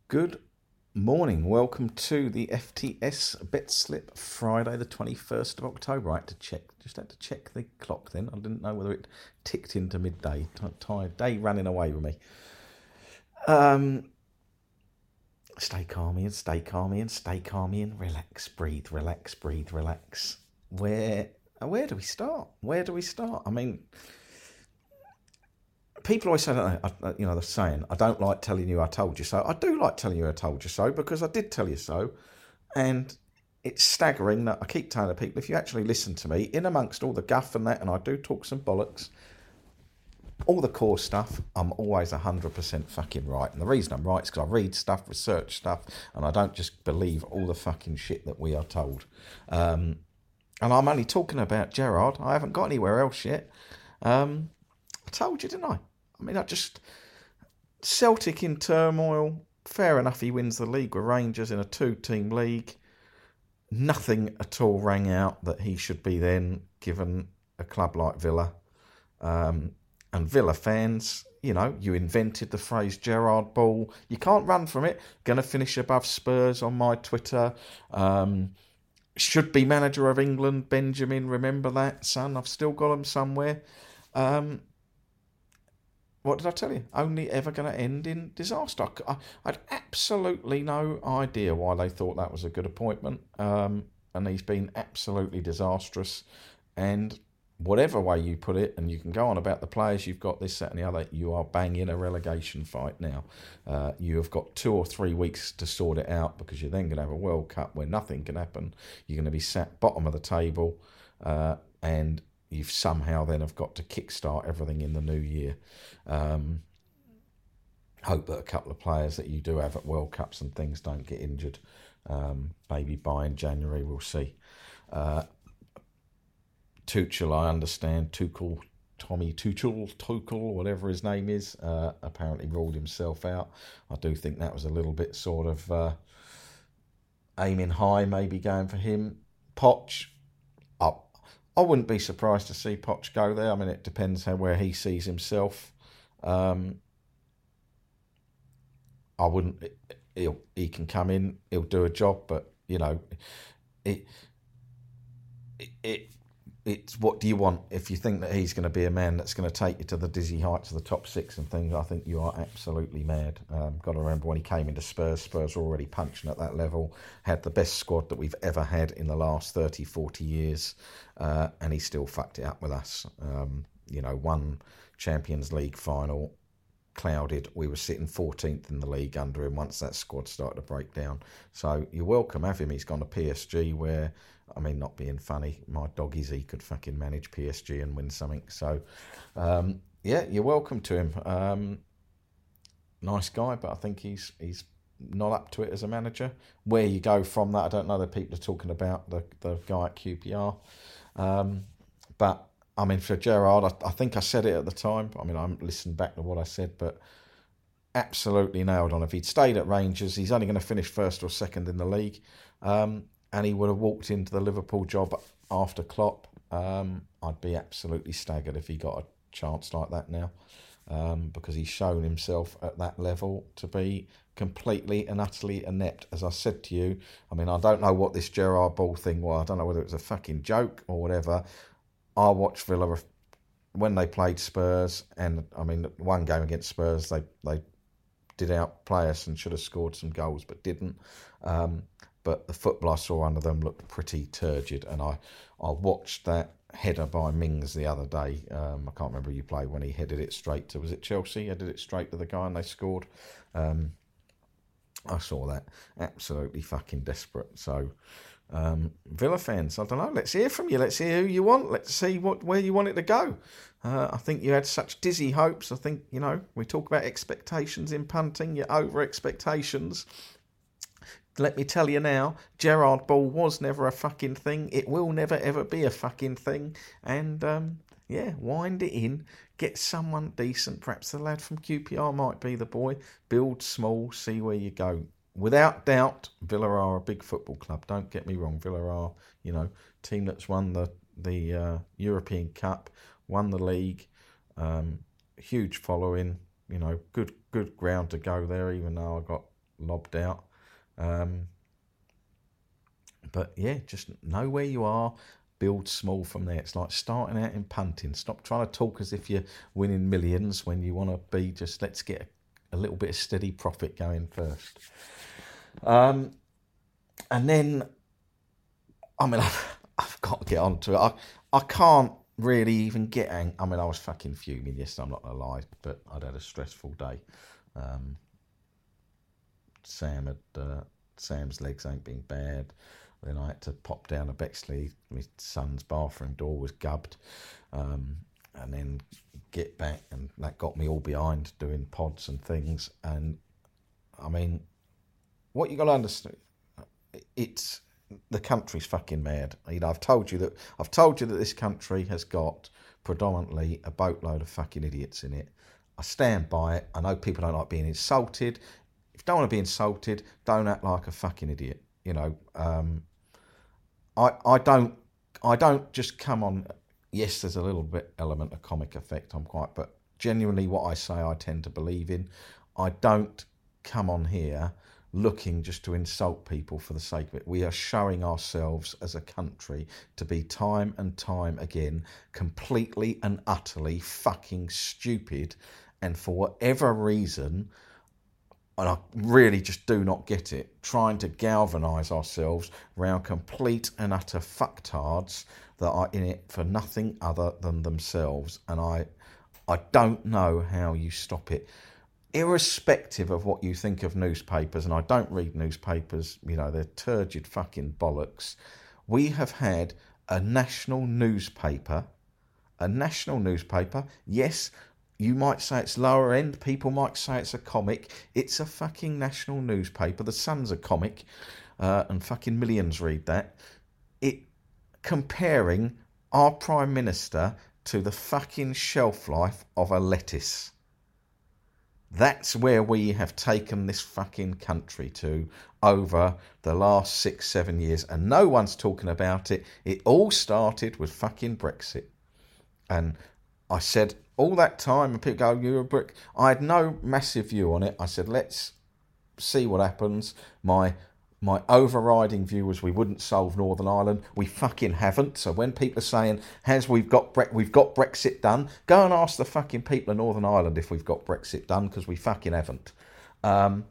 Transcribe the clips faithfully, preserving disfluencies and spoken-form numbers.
Good morning. Welcome to the F T S Bet Slip Friday, the twenty-first of October. I had to check, just had to check the clock then. I didn't know whether it ticked into midday. Tired day running away with me. Um, stay calm, Ian, stay calm, Ian, stay calm, Ian. Relax, breathe, relax, breathe, relax. Where, where do we start? Where do we start? I mean, people always say, don't they, you know, they're saying, I don't like telling you I told you so. I do like telling you I told you so because I did tell you so. And it's staggering that I keep telling the people, if you actually listen to me, in amongst all the guff and that, and I do talk some bollocks, all the core stuff, I'm always one hundred percent fucking right. And the reason I'm right is because I read stuff, research stuff, and I don't just believe all the fucking shit that we are told. Um, and I'm only talking about Gerrard. I haven't got anywhere else yet. Um, I told you, didn't I? I mean, I just... Celtic in turmoil. Fair enough, he wins the league with Rangers in a two-team league. Nothing at all rang out that he should be then given a club like Villa. Um, and Villa fans, you know, you invented the phrase Gerrard Ball. You can't run from it. Going to finish above Spurs on my Twitter. Um, should be manager of England, Benjamin. Remember that, son? I've still got him somewhere. Um... What did I tell you? Only ever going to end in disaster. I, I had absolutely no idea why they thought that was a good appointment. Um, and he's been absolutely disastrous. And whatever way you put it, and you can go on about the players you've got, this, that and the other, you are banging a relegation fight now. Uh, you have got two or three weeks to sort it out because you're then going to have a World Cup where nothing can happen. You're going to be sat bottom of the table uh, and... You've somehow then have got to kickstart everything in the new year. Um, hope that a couple of players that you do have at World Cups and things don't get injured. Um, maybe by in January, we'll see. Uh, Tuchel, I understand. Tuchel, Tommy Tuchel, Tuchel, whatever his name is, uh, apparently ruled himself out. I do think that was a little bit sort of uh, aiming high, maybe going for him. Poch, up. I wouldn't be surprised to see Poch go there. I mean, it depends how where he sees himself. Um, I wouldn't. He'll, he can come in. He'll do a job, but you know, it, it, it it's what do you want? If you think that he's going to be a man that's going to take you to the dizzy heights of the top six and things, I think you are absolutely mad. Um, got to remember when he came into Spurs, Spurs were already punching at that level, had the best squad that we've ever had in the last thirty, forty years, uh, and he still fucked it up with us. Um, you know, one Champions League final, clouded. We were sitting fourteenth in the league under him once that squad started to break down. So you're welcome, have him. He's gone to P S G where, I mean, not being funny, my dog Izzy could fucking manage P S G and win something. So, um, yeah, you're welcome to him. Um, nice guy, but I think he's he's not up to it as a manager. Where you go from that, I don't know. The people are talking about the, the guy at Q P R. Um, but, I mean, for Gerrard, I, I think I said it at the time. I mean, I haven't listened back to what I said, but absolutely nailed on. If he'd stayed at Rangers, he's only going to finish first or second in the league. Um, and he would have walked into the Liverpool job after Klopp. Um, I'd be absolutely staggered if he got a chance like that now, um, because he's shown himself at that level to be completely and utterly inept. As I said to you, I mean, I don't know what this Gerrard Ball thing was. I don't know whether it was a fucking joke or whatever. I watched Villa when they played Spurs, and I mean, one game against Spurs, they they did outplay us and should have scored some goals, but didn't. Um, but the football I saw under them looked pretty turgid, and I, I watched that header by Mings the other day. Um, I can't remember who you played when he headed it straight to, was it Chelsea? Headed it straight to the guy and they scored. Um, I saw that. Absolutely fucking desperate. So, um, Villa fans, I don't know. Let's hear from you. Let's hear who you want. Let's see what where you want it to go. Uh, I think you had such dizzy hopes. I think, you know, we talk about expectations in punting, your over expectations. Let me tell you now, Gerrard Ball was never a fucking thing. It will never ever be a fucking thing. And um, yeah, wind it in. Get someone decent. Perhaps the lad from Q P R might be the boy. Build small. See where you go. Without doubt, Villa are a big football club. Don't get me wrong. Villa are, you know, team that's won the the uh, European Cup, won the league, um, huge following. You know, good good ground to go there. Even though I got lobbed out. Um, but yeah, just know where you are, build small from there. It's like starting out in punting. Stop trying to talk as if you're winning millions when you want to be just, let's get a, a little bit of steady profit going first. Um, and then, I mean, I've, I've got to get on to it. I, I can't really even get angry. I mean, I was fucking fuming yesterday, I'm not going to lie, but I'd had a stressful day. Um, Sam had, uh, Sam's legs ain't been bad. Then I had to pop down to Bexley. My son's bathroom door was gubbed. Um, and then get back, and that got me all behind doing pods and things. And, I mean, what you got to understand, it's, the country's fucking mad. You know, I've told you that, I've told you that this country has got predominantly a boatload of fucking idiots in it. I stand by it. I know people don't like being insulted. If you don't want to be insulted, don't act like a fucking idiot. You know, um, I I don't I don't just come on. Yes, there's a little bit element of comic effect. I'm quite, but genuinely, what I say, I tend to believe in. I don't come on here looking just to insult people for the sake of it. We are showing ourselves as a country to be time and time again completely and utterly fucking stupid, and for whatever reason, and I really just do not get it, trying to galvanise ourselves around complete and utter fucktards that are in it for nothing other than themselves. And I I don't know how you stop it. Irrespective of what you think of newspapers, and I don't read newspapers, you know, they're turgid fucking bollocks. We have had a national newspaper, a national newspaper, yes, you might say it's lower end, people might say it's a comic. It's a fucking national newspaper. The Sun's a comic, uh, and fucking millions read that. It comparing our Prime Minister to the fucking shelf life of a lettuce. That's where we have taken this fucking country to over the last six, seven years, and no one's talking about it. It all started with fucking Brexit. And I said all that time, and people go, you're a brick. I had no massive view on it. I said, let's see what happens. My my overriding view was we wouldn't solve Northern Ireland. We fucking haven't. So when people are saying, has we've got Bre- we've got Brexit done, go and ask the fucking people of Northern Ireland if we've got Brexit done, because we fucking haven't. Um,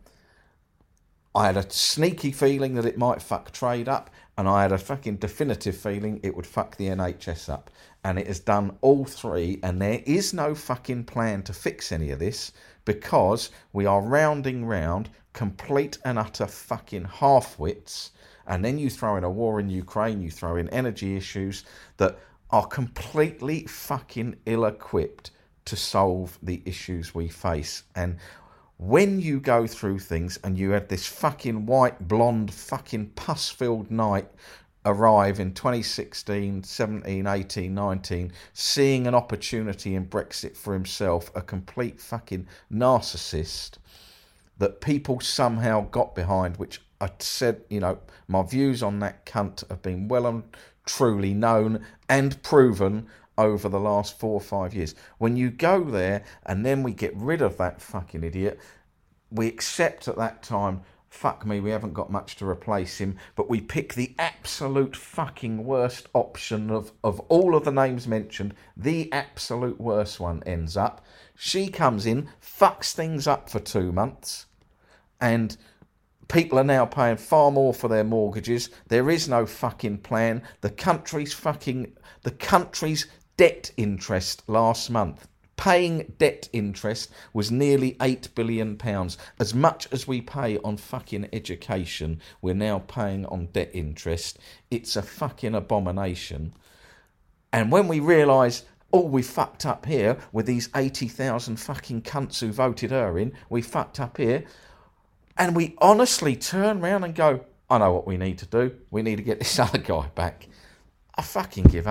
I had a sneaky feeling that it might fuck trade up, and I had a fucking definitive feeling it would fuck the N H S up. And it has done all three, and there is no fucking plan to fix any of this, because we are rounding round complete and utter fucking half-wits, and then you throw in a war in Ukraine, you throw in energy issues that are completely fucking ill-equipped to solve the issues we face. And when you go through things and you had this fucking white, blonde, fucking pus-filled night arrive in twenty sixteen, seventeen, eighteen, nineteen, seeing an opportunity in Brexit for himself, a complete fucking narcissist that people somehow got behind, which I said, you know, my views on that cunt have been well and truly known and proven over the last four or five years. When you go there and then we get rid of that fucking idiot, we accept at that time, fuck me, we haven't got much to replace him, but we pick the absolute fucking worst option of, of all of the names mentioned. The absolute worst one ends up. She comes in, fucks things up for two months, and people are now paying far more for their mortgages. There is no fucking plan. The country's fucking... The country's debt interest last month, paying debt interest, was nearly eight billion pounds. As much as we pay on fucking education, we're now paying on debt interest. It's a fucking abomination. And when we realise, oh, we fucked up here with these eighty thousand fucking cunts who voted her in, we fucked up here, and we honestly turn round and go, I know what we need to do. We need to get this other guy back. I fucking give up.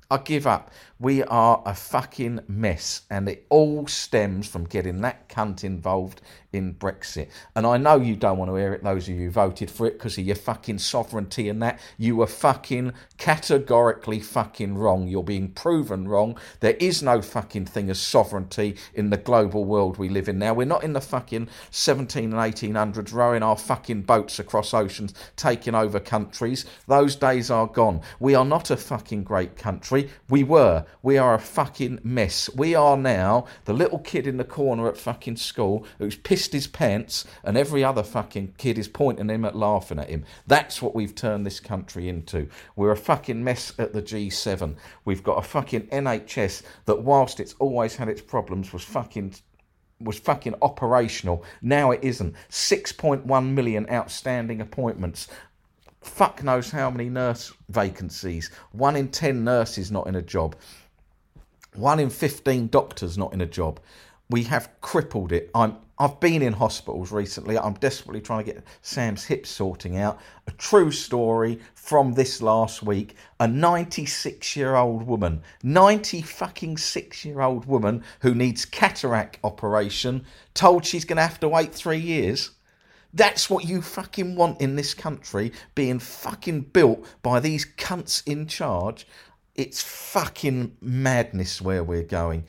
I give up. We are a fucking mess, and it all stems from getting that cunt involved in Brexit. And I know you don't want to hear it, those of you who voted for it, because of your fucking sovereignty and that. You were fucking categorically fucking wrong. You're being proven wrong. There is no fucking thing as sovereignty in the global world we live in now. We're not in the fucking seventeen and eighteen hundreds rowing our fucking boats across oceans, taking over countries. Those days are gone. We are not a fucking great country. We were. We are a fucking mess. We are now the little kid in the corner at fucking school who's pissed his pants and every other fucking kid is pointing him at laughing at him. That's what we've turned this country into. We're a fucking mess at the G seven. We've got a fucking N H S that, whilst it's always had its problems, was fucking was fucking operational. Now it isn't. six point one million outstanding appointments. Fuck knows how many nurse vacancies. One in ten nurses not in a job. One in fifteen doctors not in a job. We have crippled it. I'm, I've been in hospitals recently. I'm desperately trying to get Sam's hip sorting out. A true story from this last week. A ninety-six-year-old woman, ninety fucking six-year-old woman who needs cataract operation, told she's going to have to wait three years. That's what you fucking want in this country, being fucking built by these cunts in charge. It's fucking madness where we're going.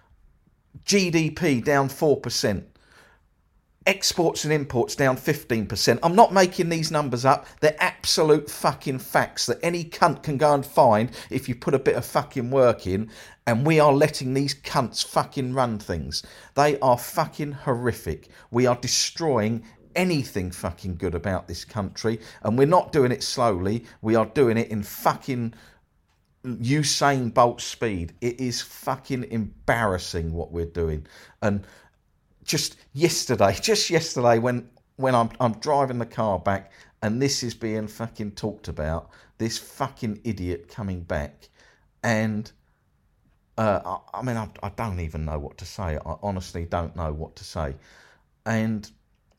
G D P down four percent. Exports and imports down fifteen percent. I'm not making these numbers up. They're absolute fucking facts that any cunt can go and find if you put a bit of fucking work in. And we are letting these cunts fucking run things. They are fucking horrific. We are destroying anything fucking good about this country, and we're not doing it slowly. We are doing it in fucking Usain Bolt speed. It is fucking embarrassing what we're doing. And just yesterday, just yesterday, when when I'm I'm driving the car back, and this is being fucking talked about, this fucking idiot coming back, and uh, I, I mean, I, I don't even know what to say. I honestly don't know what to say, and.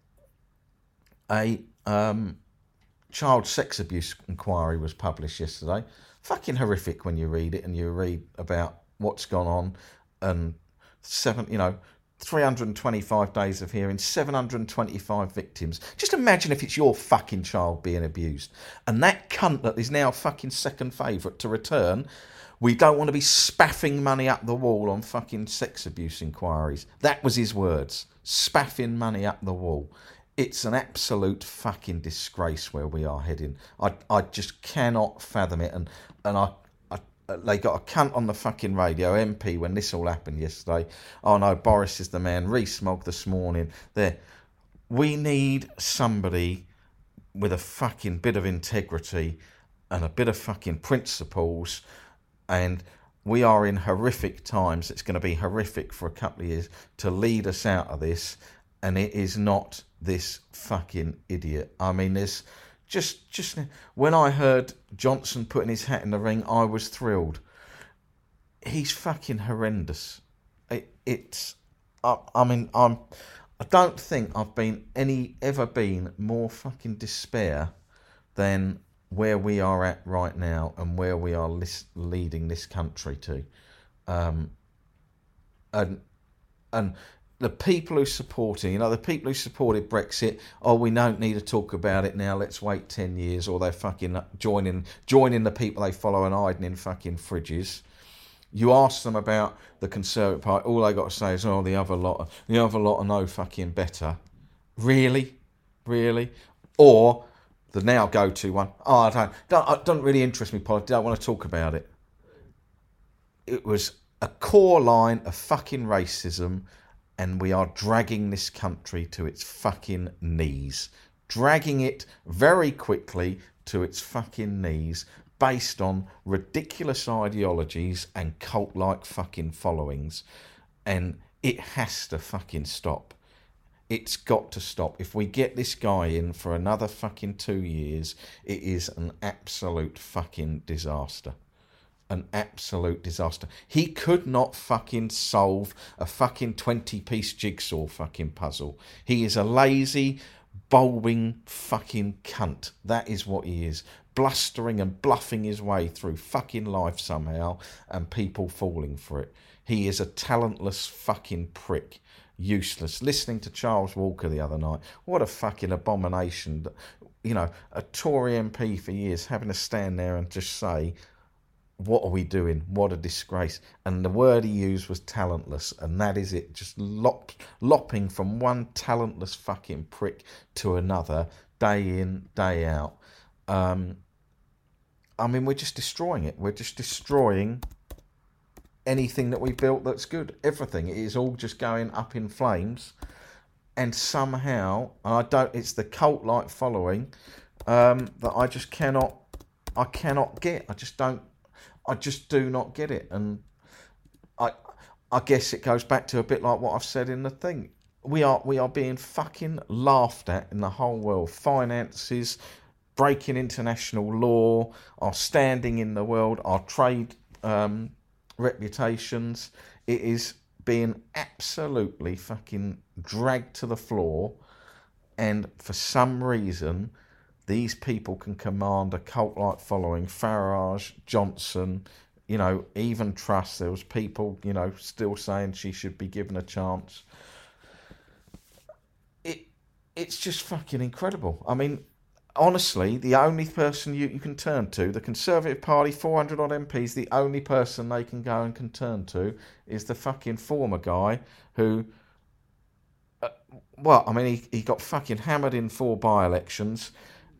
A um, child sex abuse inquiry was published yesterday. Fucking horrific when you read it and you read about what's gone on, and seven, you know, three hundred twenty-five days of hearing, seven hundred twenty-five victims. Just imagine if it's your fucking child being abused, and that cunt that is now fucking second favourite to return. We don't want to be spaffing money up the wall on fucking sex abuse inquiries. That was his words. Spaffing money up the wall. It's an absolute fucking disgrace where we are heading. I I just cannot fathom it. And and I, I they got a cunt on the fucking radio, M P, when this all happened yesterday. Oh no, Boris is the man. Rees-Mogg this morning. There, we need somebody with a fucking bit of integrity and a bit of fucking principles. And we are in horrific times. It's going to be horrific for a couple of years to lead us out of this. And it is not this fucking idiot. I mean, there's just, just when I heard Johnson putting his hat in the ring, I was thrilled. He's fucking horrendous. It, it's, I, I mean, I'm, I don't think I've been any, ever been more fucking despair than where we are at right now and where we are lis- leading this country to. Um, and, and, The people who supporting, you know, the people who supported Brexit, oh, we don't need to talk about it now, let's wait ten years, or they're fucking joining joining the people they follow and hiding in fucking fridges. You ask them about the Conservative Party, all they got to say is, oh, the other lot, the other lot are no fucking better. Really? Really? Or the now go-to one, oh, I don't, don't, it doesn't really interest me, politics, I don't want to talk about it. It was a core line of fucking racism. And we are dragging this country to its fucking knees. Dragging it very quickly to its fucking knees based on ridiculous ideologies and cult-like fucking followings. And it has to fucking stop. It's got to stop. If we get this guy in for another fucking two years, it is an absolute fucking disaster. An absolute disaster. He could not fucking solve a fucking twenty-piece jigsaw fucking puzzle. He is a lazy, bulbing fucking cunt. That is what he is. Blustering and bluffing his way through fucking life somehow, and people falling for it. He is a talentless fucking prick. Useless. Listening to Charles Walker the other night, what a fucking abomination. You know, a Tory M P for years having to stand there and just say, what are we doing? What a disgrace. And the word he used was talentless, and that is it. Just lop, lopping from one talentless fucking prick to another, day in, day out. Um, I mean, we're just destroying it. We're just destroying anything that we built that's good. Everything. It is all just going up in flames. And somehow, I don't, it's the cult-like following um, that I just cannot, I cannot get. I just don't, I just do not get it. And I I guess it goes back to a bit like what I've said in the thing. We are we are being fucking laughed at in the whole world. Finances, breaking international law, our standing in the world, our trade um, reputations. It is being absolutely fucking dragged to the floor. And for some reason, these people can command a cult-like following. Farage, Johnson, you know, even Truss. There was people, you know, still saying she should be given a chance. It, it's just fucking incredible. I mean, honestly, the only person you, you can turn to, the Conservative Party, four hundred odd M Ps, the only person they can go and can turn to is the fucking former guy who, uh, well, I mean, he, he got fucking hammered in four by-elections,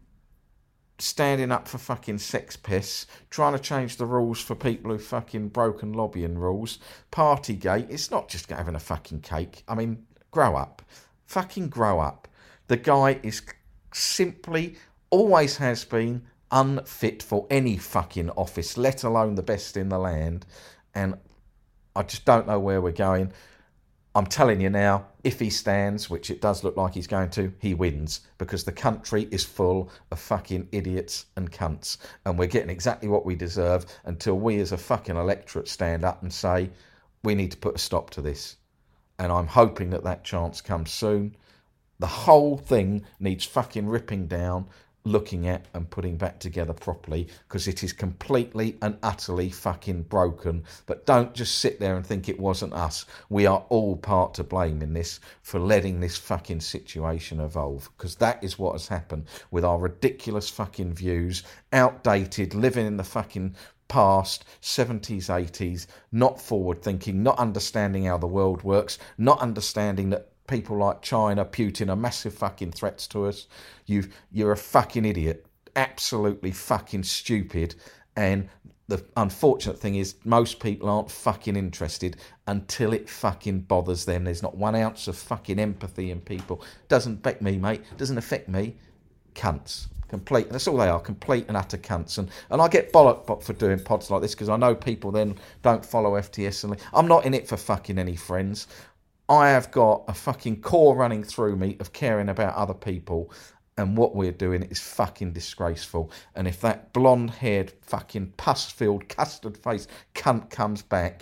standing up for fucking sex piss, trying to change the rules for people who fucking broken lobbying rules. Partygate, it's not just having a fucking cake. I mean, grow up. Fucking grow up. The guy is simply, always has been, unfit for any fucking office, let alone the best in the land. And I just don't know where we're going. I'm telling you now, if he stands, which it does look like he's going to, he wins, because the country is full of fucking idiots and cunts, and we're getting exactly what we deserve until we as a fucking electorate stand up and say, we need to put a stop to this. And I'm hoping that that chance comes soon. The whole thing needs fucking ripping down, looking at and putting back together properly, because it is completely and utterly fucking broken. But don't just sit there and think it wasn't us. We are all part to blame in this for letting this fucking situation evolve, because that is what has happened with our ridiculous fucking views, outdated, living in the fucking past, seventies, eighties, not forward thinking, not understanding how the world works, not understanding that people like China, Putin are massive fucking threats to us. You've, you're a fucking idiot. Absolutely fucking stupid. And the unfortunate thing is most people aren't fucking interested until it fucking bothers them. There's not one ounce of fucking empathy in people. Doesn't affect me, mate. Doesn't affect me. Cunts. Complete. That's all they are. Complete and utter cunts. And, and I get bollocked for doing pods like this because I know people then don't follow F T S. And I'm not in it for fucking any friends. I have got a fucking core running through me of caring about other people, and what we're doing is fucking disgraceful. And if that blonde-haired, fucking pus-filled, custard-faced cunt comes back,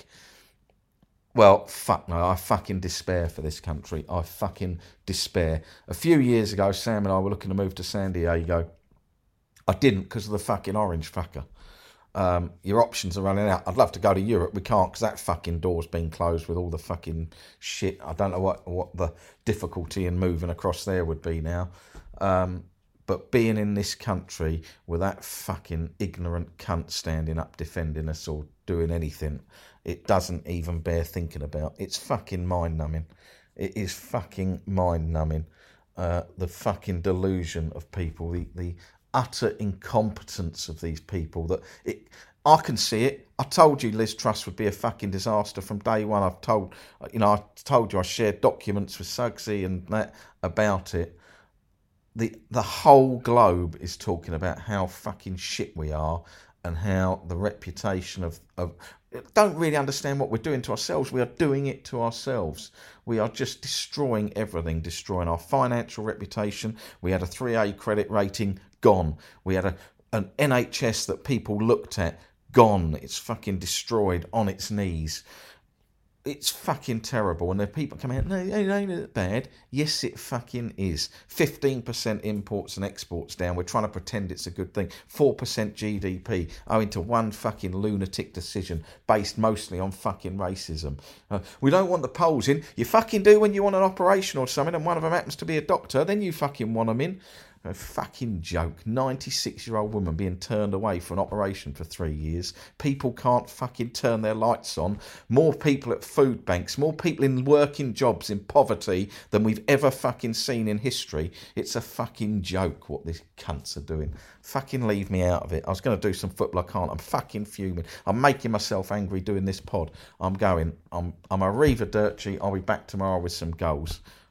well, fuck no, I fucking despair for this country. I fucking despair. A few years ago, Sam and I were looking to move to San Diego. I didn't because of the fucking orange fucker. Um, your options are running out. I'd love to go to Europe. We can't because that fucking door's been closed with all the fucking shit. I don't know what, what the difficulty in moving across there would be now. Um, but being in this country with that fucking ignorant cunt standing up defending us or doing anything, it doesn't even bear thinking about. It's fucking mind-numbing. It is fucking mind-numbing. Uh, the fucking delusion of people, the... the utter incompetence of these people. That it, I can see it. I told you Liz Truss would be a fucking disaster from day one. I've told, you know, I told you I shared documents with Suggsy and that about it. The the whole globe is talking about how fucking shit we are and how the reputation of of don't really understand what we're doing to ourselves. We are doing it to ourselves. We are just destroying everything, destroying our financial reputation. We had a three A credit rating, gone. We had a an N H S that people looked at, gone. It's fucking destroyed, on its knees. it's fucking terrible. And the people come out, no, it ain't that bad. Yes, it fucking is. fifteen percent imports and exports down. We're trying to pretend it's a good thing. four percent G D P owing to one fucking lunatic decision based mostly on fucking racism. Uh, we don't want the Poles in. You fucking do when you want an operation or something and one of them happens to be a doctor, then you fucking want them in. A fucking joke. ninety-six-year-old woman being turned away for an operation for three years. People can't fucking turn their lights on. More people at food banks. More people in working jobs in poverty than we've ever fucking seen in history. It's a fucking joke what these cunts are doing. Fucking leave me out of it. I was going to do some football. I can't. I'm fucking fuming. I'm making myself angry doing this pod. I'm going. I'm, I'm arrivederci. I'll be back tomorrow with some goals.